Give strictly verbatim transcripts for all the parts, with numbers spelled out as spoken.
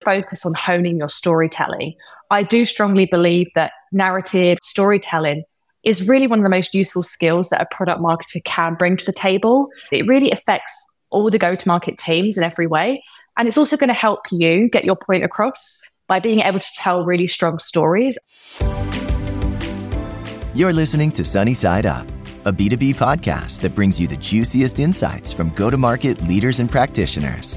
focus on honing your storytelling. I do strongly believe that narrative storytelling is really one of the most useful skills that a product marketer can bring to the table. It really affects all the go-to-market teams in every way. And it's also going to help you get your point across by being able to tell really strong stories. You're listening to Sunny Side Up, a B two B podcast that brings you the juiciest insights from go-to-market leaders and practitioners.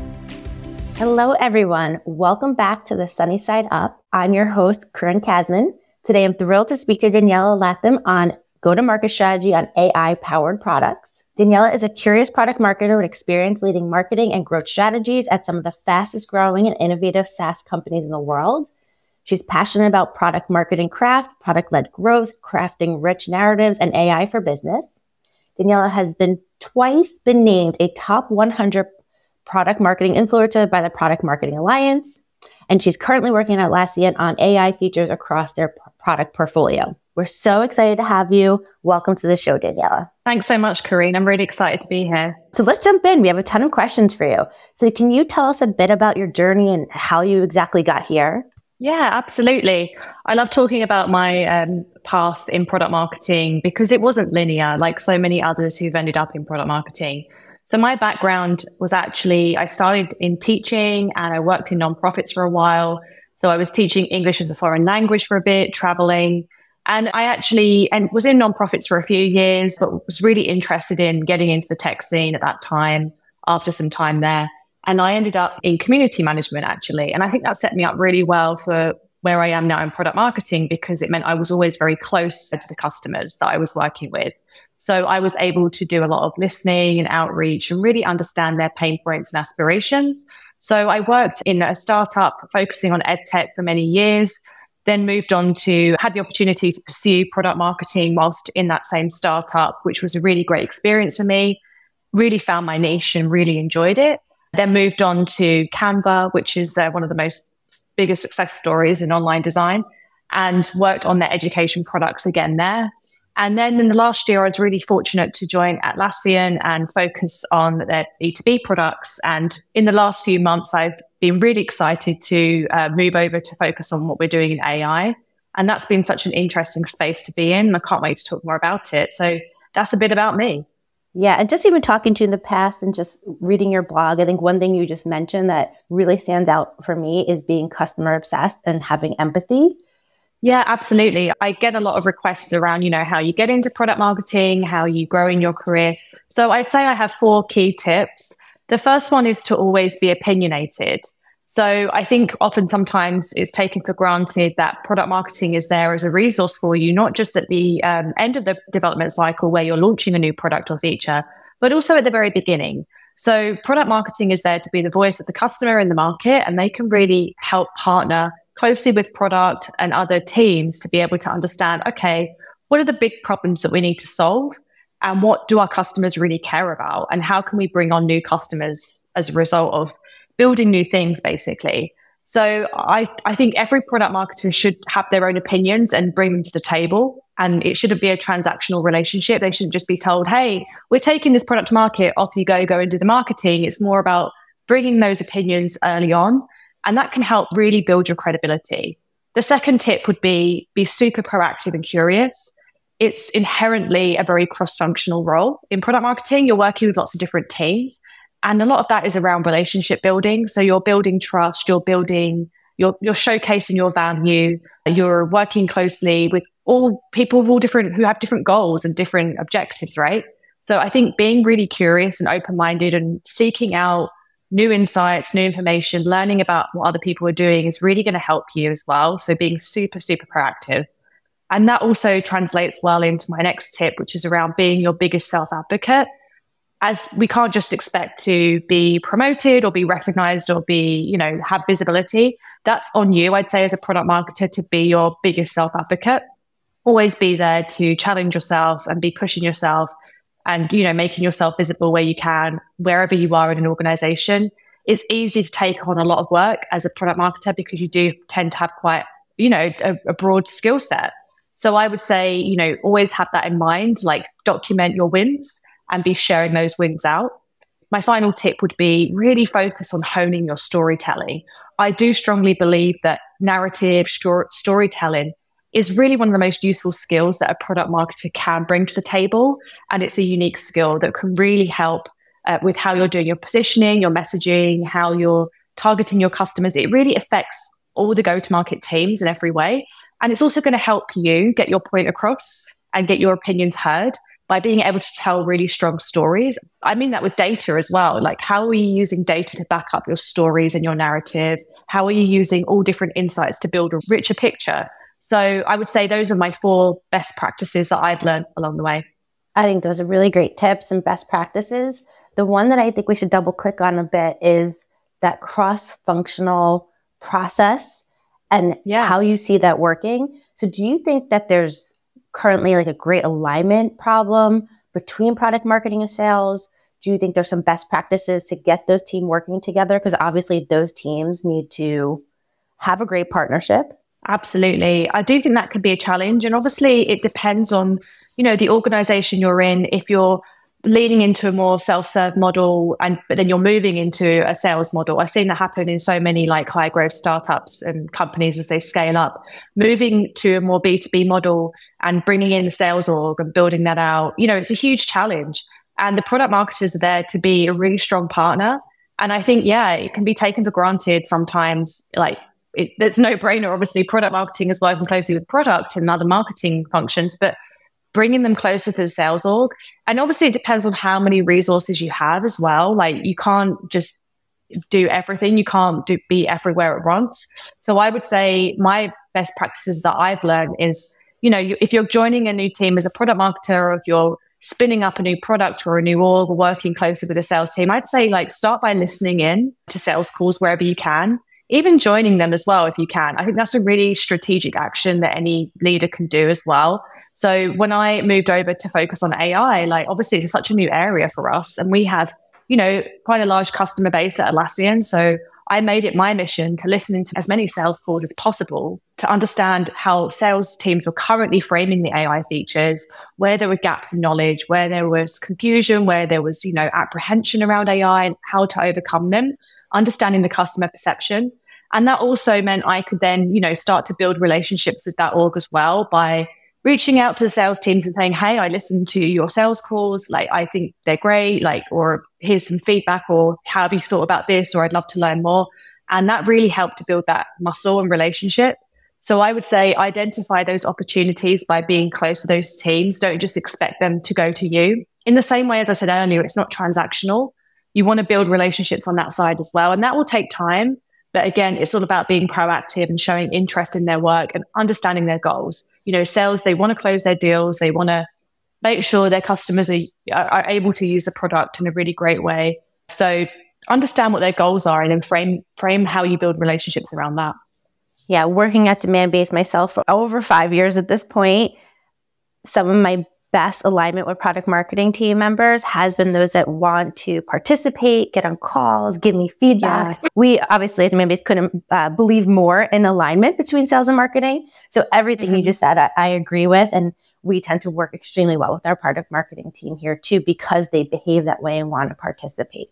Hello, everyone. Welcome back to the Sunny Side Up. I'm your host, Corinne Kasman. Today, I'm thrilled to speak to Daniela Latham on go-to-market strategy on A I-powered products. Daniela is a curious product marketer with experience leading marketing and growth strategies at some of the fastest growing and innovative SaaS companies in the world. She's passionate about product marketing craft, product-led growth, crafting rich narratives, and A I for business. Daniela has been twice been named a top one hundred product marketing influencer by the Product Marketing Alliance, and she's currently working at Atlassian on A I features across their p- product portfolio. We're so excited to have you. Welcome to the show, Daniela. Thanks so much, Corinne. I'm really excited to be here. So let's jump in. We have a ton of questions for you. So can you tell us a bit about your journey and how you exactly got here? Yeah, absolutely. I love talking about my um, path in product marketing because it wasn't linear like so many others who've ended up in product marketing. So my background was actually, I started in teaching and I worked in nonprofits for a while. So I was teaching English as a foreign language for a bit, traveling. And I actually and was in nonprofits for a few years, but was really interested in getting into the tech scene at that time after some time there. And I ended up in community management, actually. And I think that set me up really well for where I am now in product marketing because it meant I was always very close to the customers that I was working with. So I was able to do a lot of listening and outreach and really understand their pain points and aspirations. So I worked in a startup focusing on ed tech for many years, then moved on to, had the opportunity to pursue product marketing whilst in that same startup, which was a really great experience for me. Really found my niche and really enjoyed it. Then moved on to Canva, which is uh, one of the most biggest success stories in online design, and worked on their education products again there. And then in the last year, I was really fortunate to join Atlassian and focus on their B two B products. And in the last few months, I've been really excited to uh, move over to focus on what we're doing in A I. And that's been such an interesting space to be in. I can't wait to talk more about it. So that's a bit about me. Yeah, and just even talking to you in the past and just reading your blog, I think one thing you just mentioned that really stands out for me is being customer obsessed and having empathy. Yeah, absolutely. I get a lot of requests around, you know, how you get into product marketing, how you grow in your career. So I'd say I have four key tips. The first one is to always be opinionated. So I think often sometimes it's taken for granted that product marketing is there as a resource for you, not just at the um, end of the development cycle where you're launching a new product or feature, but also at the very beginning. So product marketing is there to be the voice of the customer in the market, and they can really help partner closely with product and other teams to be able to understand, okay, what are the big problems that we need to solve? And what do our customers really care about? And how can we bring on new customers as a result of building new things, basically? So I, I think every product marketer should have their own opinions and bring them to the table. And it shouldn't be a transactional relationship. They shouldn't just be told, hey, we're taking this product to market, off you go, go and do the marketing. It's more about bringing those opinions early on. And that can help really build your credibility. The second tip would be be super proactive and curious. It's inherently a very cross-functional role. In product marketing, you're working with lots of different teams. And a lot of that is around relationship building. So you're building trust, you're building, you're, you're showcasing your value. You're working closely with all people of all different, who have different goals and different objectives, right? So I think being really curious and open-minded and seeking out new insights, new information, learning about what other people are doing is really going to help you as well. So being super, super proactive. And that also translates well into my next tip, which is around being your biggest self-advocate. As we can't just expect to be promoted or be recognized or be, you know, have visibility. That's on you, I'd say, as a product marketer, to be your biggest self-advocate. Always be there to challenge yourself and be pushing yourself and, you know, making yourself visible where you can, wherever you are in an organization. It's easy to take on a lot of work as a product marketer because you do tend to have quite, you know, a, a broad skill set. So I would say, you know, always have that in mind, like document your wins and be sharing those wins out. my final tip would be really focus on honing your storytelling. I do strongly believe that narrative sto- storytelling is really one of the most useful skills that a product marketer can bring to the table. And it's a unique skill that can really help uh, with how you're doing your positioning, your messaging, how you're targeting your customers. It really affects all the go-to-market teams in every way. And it's also going to help you get your point across and get your opinions heard by being able to tell really strong stories. I mean that with data as well. Like, how are you using data to back up your stories and your narrative? How are you using all different insights to build a richer picture? So I would say those are my four best practices that I've learned along the way. I think those are really great tips and best practices. The one that I think we should double click on a bit is that cross-functional process and yeah. how you see that working. So do you think that there's currently like a great alignment problem between product marketing and sales? Do you think there's some best practices to get those teams working together? Because obviously those teams need to have a great partnership. Absolutely. I do think that could be a challenge. And obviously it depends on, you know, the organization you're in. If you're leaning into a more self-serve model and but then you're moving into a sales model. I've seen that happen in so many like high growth startups and companies as they scale up. Moving to a more B two B model and bringing in a sales org and building that out, you know, it's a huge challenge. And the product marketers are there to be a really strong partner. And I think, yeah, it can be taken for granted sometimes, like, It, it's no brainer. Obviously, product marketing is working closely with product and other marketing functions, but bringing them closer to the sales org. And obviously, it depends on how many resources you have as well. Like, you can't just do everything. You can't do, be everywhere at once. So I would say my best practices that I've learned is, you know, you, if you're joining a new team as a product marketer, or if you're spinning up a new product or a new org or working closely with a sales team, I'd say like start by listening in to sales calls wherever you can. Even joining them as well, if you can. I think that's a really strategic action that any leader can do as well. So when I moved over to focus on A I, like obviously it's such a new area for us. And we have, you know, quite a large customer base at Atlassian. So I made it my mission to listen to as many sales calls as possible to understand how sales teams were currently framing the A I features, where there were gaps in knowledge, where there was confusion, where there was, you know, apprehension around A I and how to overcome them. Understanding the customer perception. And that also meant I could then, you know, start to build relationships with that org as well by reaching out to the sales teams and saying, hey, I listened to your sales calls. Like, I think they're great. Like, or here's some feedback, or how have you thought about this? Or I'd love to learn more. And that really helped to build that muscle and relationship. So I would say identify those opportunities by being close to those teams. Don't just expect them to go to you. In the same way, as I said earlier, it's not transactional. You want to build relationships on that side as well. And that will take time. But again, it's all about being proactive and showing interest in their work and understanding their goals. You know, sales, they want to close their deals. They want to make sure their customers are, are able to use the product in a really great way. So understand what their goals are and then frame frame how you build relationships around that. Yeah, working at Demandbase myself for over five years at this point, some of my best alignment with product marketing team members has been those that want to participate, get on calls, give me feedback. Yeah. We obviously at Demandbase couldn't uh, believe more in alignment between sales and marketing. So everything mm-hmm. you just said, I, I agree with. And we tend to work extremely well with our product marketing team here too, because they behave that way and want to participate.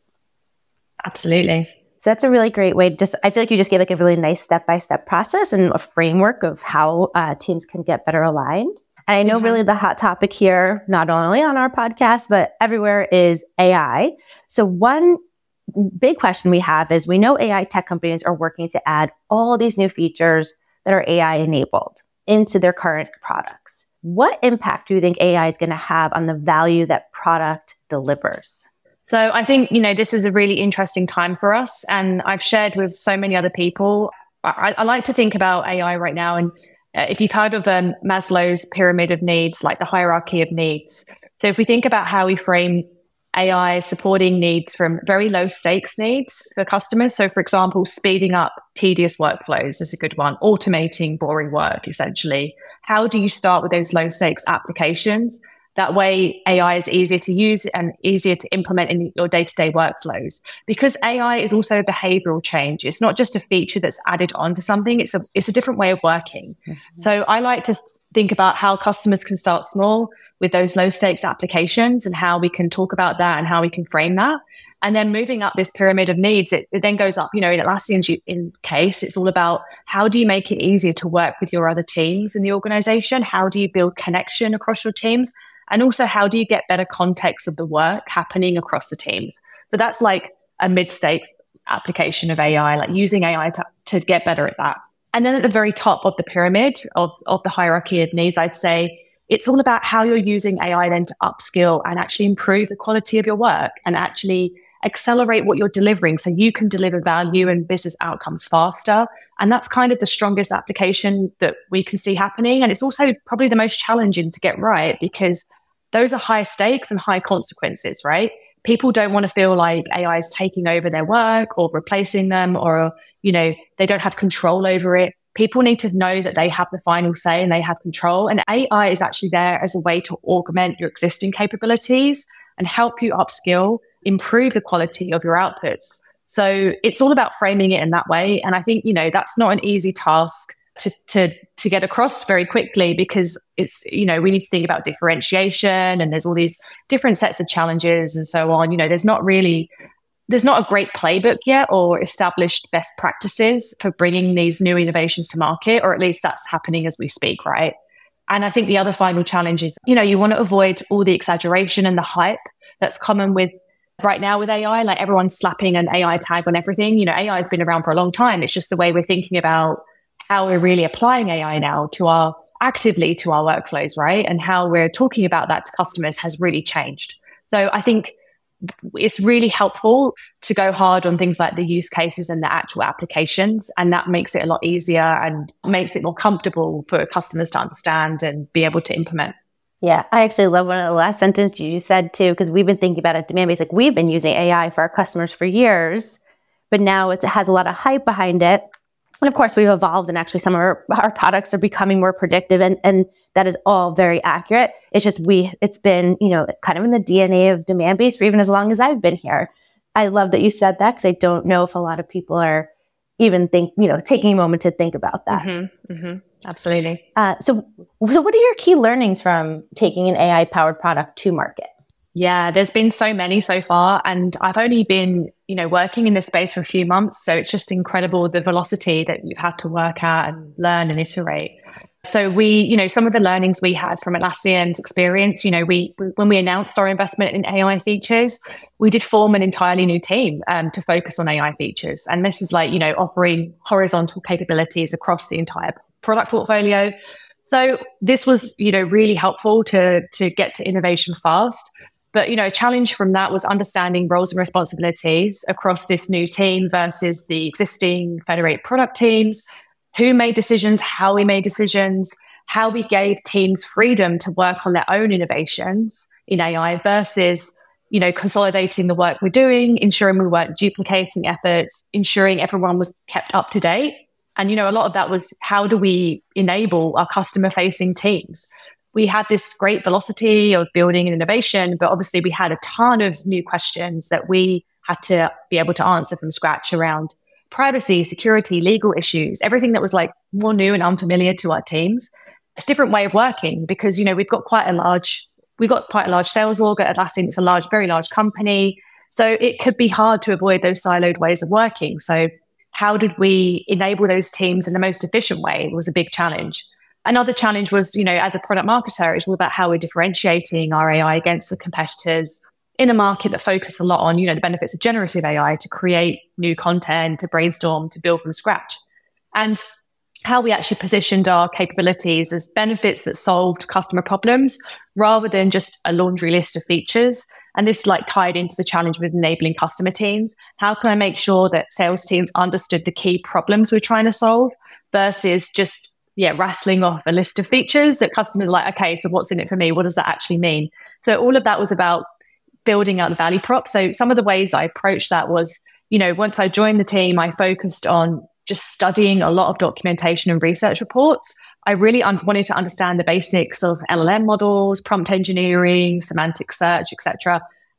Absolutely. So that's a really great way. Just, I feel like you just gave like a really nice step-by-step process and a framework of how uh, teams can get better aligned. And I know mm-hmm. really the hot topic here, not only on our podcast, but everywhere, is A I. So one big question we have is, we know A I tech companies are working to add all these new features that are A I enabled into their current products. What impact do you think A I is going to have on the value that product delivers? So I think, you know, this is a really interesting time for us. And I've shared with so many other people. I, I like to think about A I right now, and Uh, if you've heard of um, Maslow's pyramid of needs, like the hierarchy of needs. So if we think about how we frame A I supporting needs from very low stakes needs for customers. So for example, speeding up tedious workflows is a good one, automating boring work, essentially. How do you start with those low stakes applications? That way, A I is easier to use and easier to implement in your day-to-day workflows. Because A I is also a behavioral change. It's not just a feature that's added onto something. It's a it's a different way of working. Mm-hmm. So I like to think about how customers can start small with those low stakes applications and how we can talk about that and how we can frame that. And then moving up this pyramid of needs, it, it then goes up, you know, in Atlassian's in case, it's all about how do you make it easier to work with your other teams in the organization? How do you build connection across your teams? And also, how do you get better context of the work happening across the teams? So that's like a mid-stakes application of A I, like using A I to, to get better at that. And then at the very top of the pyramid of, of the hierarchy of needs, I'd say it's all about how you're using A I then to upskill and actually improve the quality of your work and actually accelerate what you're delivering so you can deliver value and business outcomes faster. And that's kind of the strongest application that we can see happening. And it's also probably the most challenging to get right because those are high stakes and high consequences, right? People don't want to feel like A I is taking over their work or replacing them or, you know, they don't have control over it. People need to know that they have the final say and they have control. And A I is actually there as a way to augment your existing capabilities and help you upskill, improve the quality of your outputs. So it's all about framing it in that way. And I think, you know, that's not an easy task to to to get across very quickly because it's, you know, we need to think about differentiation and there's all these different sets of challenges and so on. You know, there's not really, there's not a great playbook yet or established best practices for bringing these new innovations to market, or at least that's happening as we speak, right? And I think the other final challenge is, you know, you want to avoid all the exaggeration and the hype that's common with right now with A I. Like everyone's slapping an A I tag on everything. You know, A I has been around for a long time. It's just the way we're thinking about how we're really applying A I now to our actively to our workflows, right? And how we're talking about that to customers has really changed. So I think it's really helpful to go hard on things like the use cases and the actual applications. And that makes it a lot easier and makes it more comfortable for customers to understand and be able to implement. Yeah, I actually love one of the last sentences you said too, because we've been thinking about it demand based. Like we've been using A I for our customers for years, but now it has a lot of hype behind it. And of course, we've evolved and actually some of our, our products are becoming more predictive and, and that is all very accurate. It's just we, it's been, you know, kind of in the D N A of Demandbase for even as long as I've been here. I love that you said that because I don't know if a lot of people are even think, you know, taking a moment to think about that. Mm-hmm, mm-hmm. Absolutely. Uh, so, so what are your key learnings from taking an A I-powered product to market? Yeah, there's been so many so far, and I've only been, you know, working in this space for a few months. So it's just incredible the velocity that we've had to work at and learn and iterate. So we, you know, some of the learnings we had from Atlassian's experience, you know, we, when we announced our investment in A I features, we did form an entirely new team um, to focus on A I features. And this is like, you know, offering horizontal capabilities across the entire product portfolio. So this was, you know, really helpful to to get to innovation fast. But, you know, a challenge from that was understanding roles and responsibilities across this new team versus the existing federated product teams, who made decisions, how we made decisions, how we gave teams freedom to work on their own innovations in A I versus, you know, consolidating the work we're doing, ensuring we weren't duplicating efforts, ensuring everyone was kept up to date. And, you know, a lot of that was how do we enable our customer facing teams? We had this great velocity of building and innovation, but obviously we had a ton of new questions that we had to be able to answer from scratch around privacy, security, legal issues, everything that was like more new and unfamiliar to our teams. It's a different way of working because, you know, we've got quite a large, we've got quite a large sales org at Atlassian. It's a large, very large company. So it could be hard to avoid those siloed ways of working. So how did we enable those teams in the most efficient way? It was a big challenge. Another challenge was, you know, as a product marketer, it's all about how we're differentiating our A I against the competitors in a market that focus a lot on, you know, the benefits of generative A I to create new content, to brainstorm, to build from scratch. And how we actually positioned our capabilities as benefits that solved customer problems rather than just a laundry list of features. And this like tied into the challenge with enabling customer teams. How can I make sure that sales teams understood the key problems we're trying to solve versus just yeah, rattling off a list of features that customers are like, okay, so what's in it for me? What does that actually mean? So all of that was about building out the value prop. So some of the ways I approached that was, you know, once I joined the team, I focused on just studying a lot of documentation and research reports. I really un- wanted to understand the basics of L L M models, prompt engineering, semantic search, et cetera.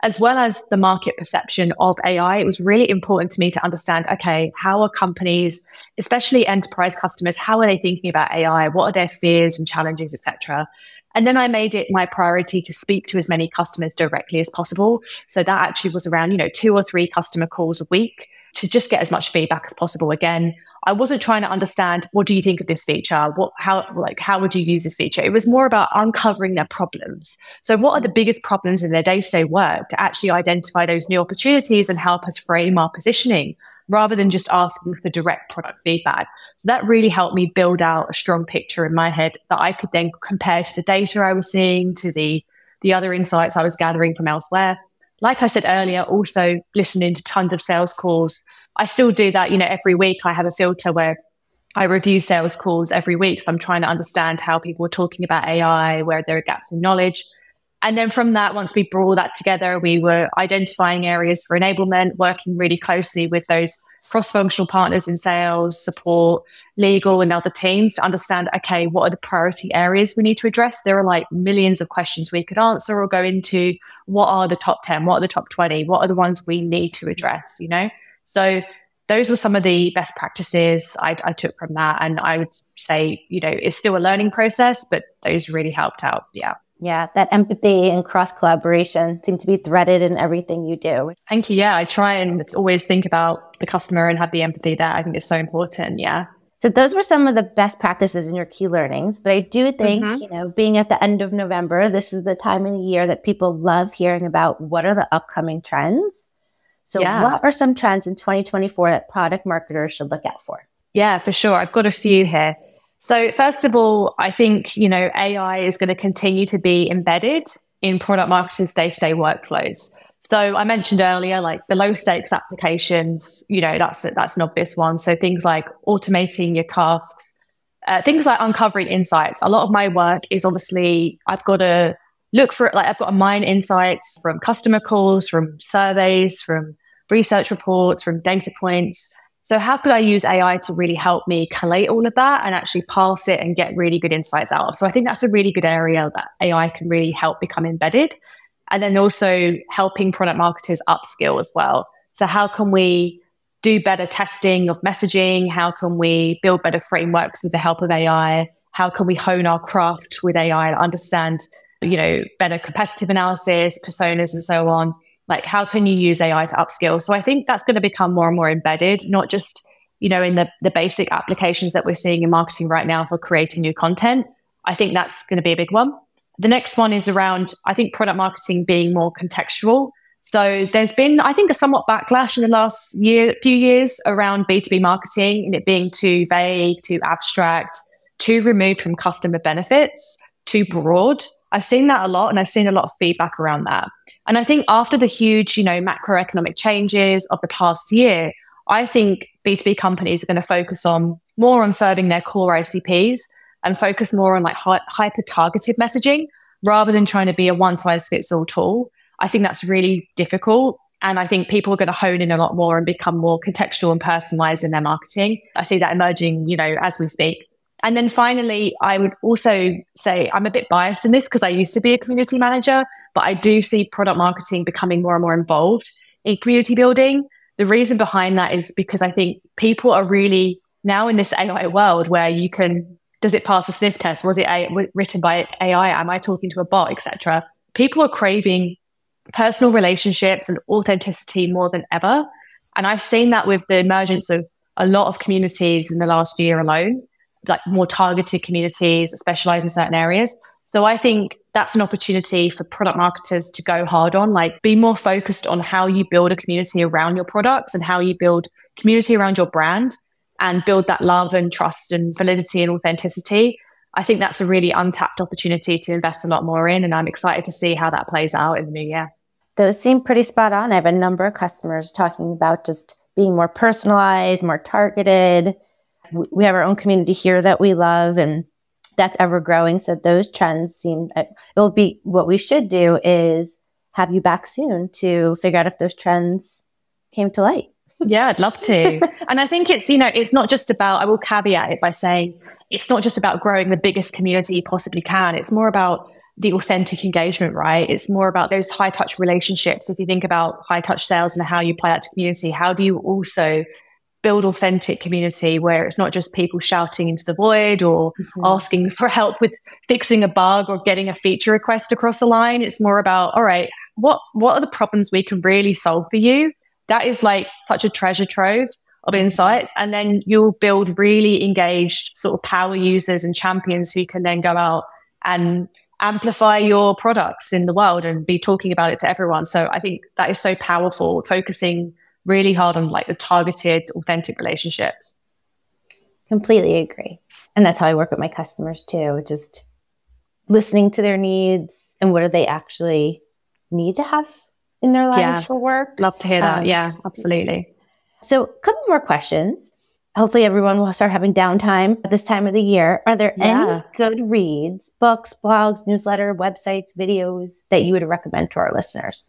as well as the market perception of A I, it was really important to me to understand, okay, how are companies, especially enterprise customers, how are they thinking about A I? What are their fears and challenges, et cetera? And then I made it my priority to speak to as many customers directly as possible. So that actually was around, you know, two or three customer calls a week to just get as much feedback as possible. Again, I wasn't trying to understand, what do you think of this feature? What, how, like, how would you use this feature? It was more about uncovering their problems. So what are the biggest problems in their day-to-day work to actually identify those new opportunities and help us frame our positioning rather than just asking for direct product feedback. So that really helped me build out a strong picture in my head that I could then compare to the data I was seeing, to the, the other insights I was gathering from elsewhere. Like I said earlier, also listening to tons of sales calls. I still do that, you know, every week. I have a filter where I review sales calls every week. So I'm trying to understand how people are talking about A I, where there are gaps in knowledge. And then from that, once we brought all that together, we were identifying areas for enablement, working really closely with those cross-functional partners in sales, support, legal, and other teams to understand, okay, what are the priority areas we need to address? There are like millions of questions we could answer or go into. What are the top ten? What are the top twenty? What are the ones we need to address, you know? So those were some of the best practices I, I took from that. And I would say, you know, it's still a learning process, but those really helped out. Yeah. Yeah, that empathy and cross-collaboration seem to be threaded in everything you do. Thank you. Yeah, I try and always think about the customer and have the empathy there. I think it's so important. Yeah. So those were some of the best practices in your key learnings. But I do think, Mm-hmm. you know, being at the end of November, this is the time of the year that people love hearing about what are the upcoming trends. So Yeah. what are some trends in twenty twenty-four that product marketers should look out for? Yeah, for sure. I've got a few here. So first of all, I think, you know, A I is going to continue to be embedded in product marketers' day-to-day workflows. So I mentioned earlier, like the low stakes applications, you know, that's that's an obvious one. So things like automating your tasks, uh, things like uncovering insights. A lot of my work is obviously, I've got to look for it. Like I've got to mine insights from customer calls, from surveys, from research reports, from data points. So how could I use A I to really help me collate all of that and actually parse it and get really good insights out of? So I think that's a really good area that A I can really help become embedded. And then also helping product marketers upskill as well. So how can we do better testing of messaging? How can we build better frameworks with the help of A I? How can we hone our craft with A I to understand, you know, better competitive analysis, personas, and so on? Like, how can you use A I to upskill? So I think that's going to become more and more embedded, not just, you know, in the, the basic applications that we're seeing in marketing right now for creating new content. I think that's going to be a big one. The next one is around, I think, product marketing being more contextual. So there's been, I think, a somewhat backlash in the last year, few years around B two B marketing and it being too vague, too abstract, too removed from customer benefits, too broad. I've seen that a lot and I've seen a lot of feedback around that. And I think after the huge, you know, macroeconomic changes of the past year, I think B two B companies are going to focus on more on serving their core I C Ps and focus more on like hy- hyper-targeted messaging rather than trying to be a one-size-fits-all tool. I think that's really difficult. And I think people are going to hone in a lot more and become more contextual and personalized in their marketing. I see that emerging, you know, as we speak. And then finally, I would also say I'm a bit biased in this because I used to be a community manager, but I do see product marketing becoming more and more involved in community building. The reason behind that is because I think people are really now in this A I world where you can, does it pass a sniff test? Was it a, written by A I? Am I talking to a bot, et cetera? People are craving personal relationships and authenticity more than ever. And I've seen that with the emergence of a lot of communities in the last year alone, like more targeted communities that specialize in certain areas. So I think that's an opportunity for product marketers to go hard on, like be more focused on how you build a community around your products and how you build community around your brand and build that love and trust and validity and authenticity. I think that's a really untapped opportunity to invest a lot more in. And I'm excited to see how that plays out in the new year. Those seem pretty spot on. I have a number of customers talking about just being more personalized, more targeted. We have our own community here that we love and that's ever growing. So those trends seem, it'll be, what we should do is have you back soon to figure out if those trends came to light. Yeah, I'd love to. And I think it's, you know, it's not just about, I will caveat it by saying, it's not just about growing the biggest community you possibly can. It's more about the authentic engagement, right? It's more about those high touch relationships. If you think about high touch sales and how you apply that to community, how do you also build authentic community where it's not just people shouting into the void or mm-hmm. asking for help with fixing a bug or getting a feature request across the line? It's more about, all right, what, what are the problems we can really solve for you? That is like such a treasure trove of insights. And then you'll build really engaged sort of power users and champions who can then go out and amplify your products in the world and be talking about it to everyone. So I think that is so powerful, focusing really hard on like the targeted, authentic relationships. Completely agree. And that's how I work with my customers too, just listening to their needs and what do they actually need to have in their lives yeah. for work. Love to hear that. Um, yeah, absolutely. So a couple more questions. Hopefully everyone will start having downtime at this time of the year. Are there yeah. any good reads, books, blogs, newsletter, websites, videos that you would recommend to our listeners?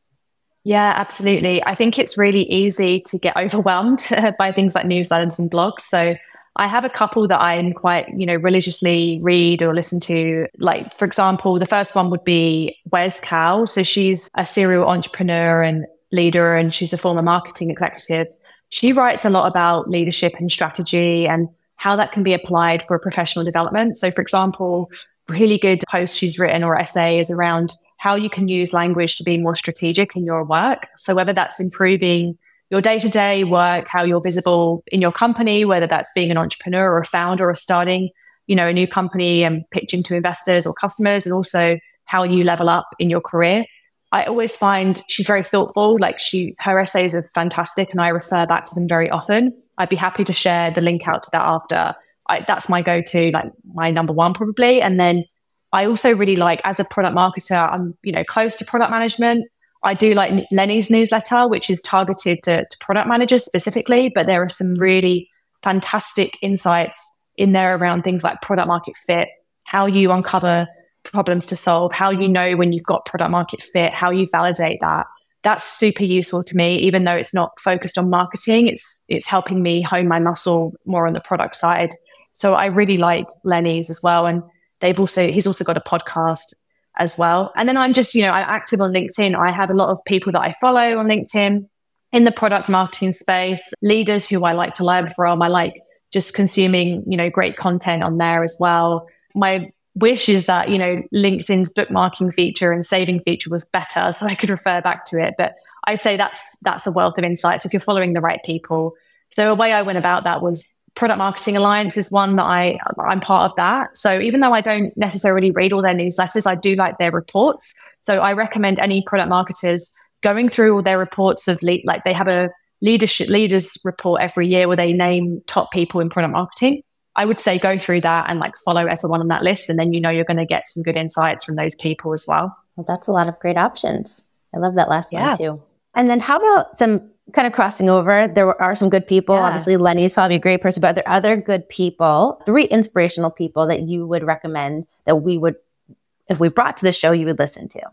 Yeah, absolutely. I think it's really easy to get overwhelmed by things like newsletters and blogs. So I have a couple that I'm quite, you know, religiously read or listen to. Like, for example, the first one would be Wes Kao. So she's a serial entrepreneur and leader, and she's a former marketing executive. She writes a lot about leadership and strategy and how that can be applied for professional development. So, for example, really good post she's written or essay is around how you can use language to be more strategic in your work. So whether that's improving your day-to-day work, how you're visible in your company, whether that's being an entrepreneur or a founder or starting, you know, a new company and pitching to investors or customers, and also how you level up in your career. I always find she's very thoughtful. Like she, her essays are fantastic and I refer back to them very often. I'd be happy to share the link out to that after. I, that's my go-to, like my number one probably. And then I also really like, as a product marketer, I'm, you know, close to product management. I do like Lenny's newsletter, which is targeted to, to product managers specifically, but there are some really fantastic insights in there around things like product market fit, how you uncover problems to solve, how you know when you've got product market fit, how you validate that. That's super useful to me, even though it's not focused on marketing. It's it's helping me hone my muscle more on the product side. So I really like Lenny's as well. And they've also, he's also got a podcast as well. And then I'm just, you know, I'm active on LinkedIn. I have a lot of people that I follow on LinkedIn in the product marketing space, leaders who I like to learn from. I like just consuming, you know, great content on there as well. My wish is that, you know, LinkedIn's bookmarking feature and saving feature was better so I could refer back to it. But I'd say that's that's a wealth of insights if you're following the right people. So a way I went about that was Product Marketing Alliance is one that I, I'm part of that. So even though I don't necessarily read all their newsletters, I do like their reports. So I recommend any product marketers going through all their reports of, le- like they have a leadership leaders report every year where they name top people in product marketing. I would say go through that and like follow everyone on that list. And then you know you're going to get some good insights from those people as well. Well, that's a lot of great options. I love that last yeah. one too. And then how about some kind of crossing over? There are some good people. Yeah. Obviously, Lenny's probably a great person, but are there other good people, three inspirational people that you would recommend that we would, if we brought to the show, you would listen to?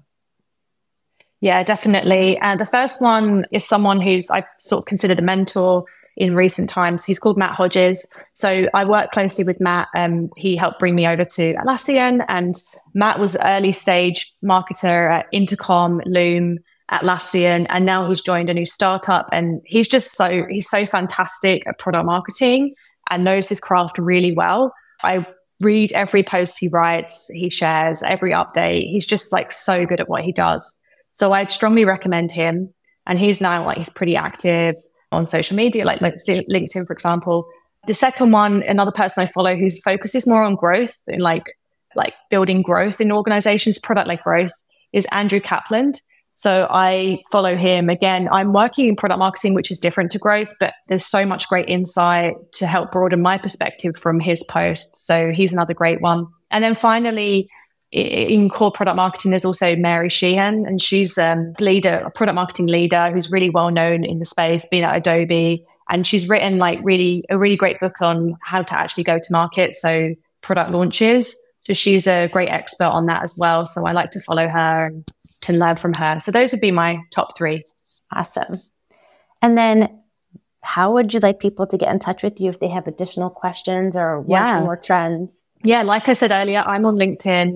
Yeah, definitely. And uh, the first one is someone who's I've sort of considered a mentor in recent times. He's called Matt Hodges. So I work closely with Matt. Um, he helped bring me over to Atlassian, and Matt was early stage marketer at Intercom, Loom, Atlassian, and now he's joined a new startup. And he's just so, he's so fantastic at product marketing and knows his craft really well. I read every post he writes, he shares every update. He's just like so good at what he does. So I'd strongly recommend him. And he's now like, he's pretty active on social media, like, like LinkedIn, for example. The second one, another person I follow whose focus is more on growth and like, like building growth in organizations, product-led growth, is Andrew Kaplan. So I follow him. Again, I'm working in product marketing, which is different to growth, but there's so much great insight to help broaden my perspective from his posts. So he's another great one. And then finally, in core product marketing, there's also Mary Sheehan, and she's um, a leader, a product marketing leader who's really well known in the space, been at Adobe, and she's written like really a really great book on how to actually go to market, so product launches. So she's a great expert on that as well. So I like to follow her and to learn from her. So those would be my top three. Awesome. And then how would you like people to get in touch with you if they have additional questions or want yeah. some more trends? Yeah, like I said earlier, I'm on LinkedIn.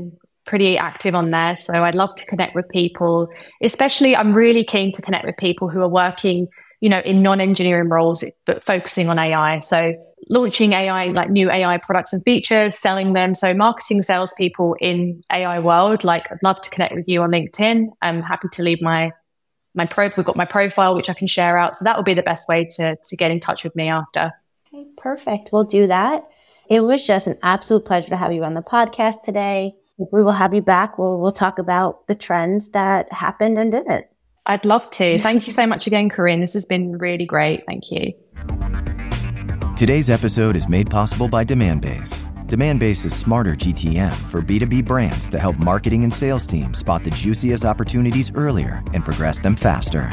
pretty active on there. So I'd love to connect with people, especially I'm really keen to connect with people who are working, you know, in non-engineering roles, but focusing on A I. So launching A I, like new A I products and features, selling them. So marketing salespeople in A I world, like I'd love to connect with you on LinkedIn. I'm happy to leave my my pro. We've got my profile, which I can share out. So that would be the best way to to get in touch with me after. Okay, perfect. We'll do that. It was just an absolute pleasure to have you on the podcast today. We will have you back. We'll we'll talk about the trends that happened and didn't. I'd love to. Thank you so much again, Corinne. This has been really great. Thank you. Today's episode is made possible by Demandbase. Demandbase is smarter G T M for B two B brands to help marketing and sales teams spot the juiciest opportunities earlier and progress them faster.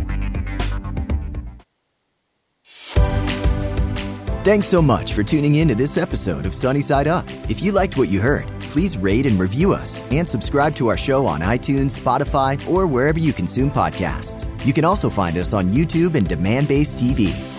Thanks so much for tuning in to this episode of Sunny Side Up. If you liked what you heard, please rate and review us and subscribe to our show on iTunes, Spotify, or wherever you consume podcasts. You can also find us on YouTube and Demandbase T V.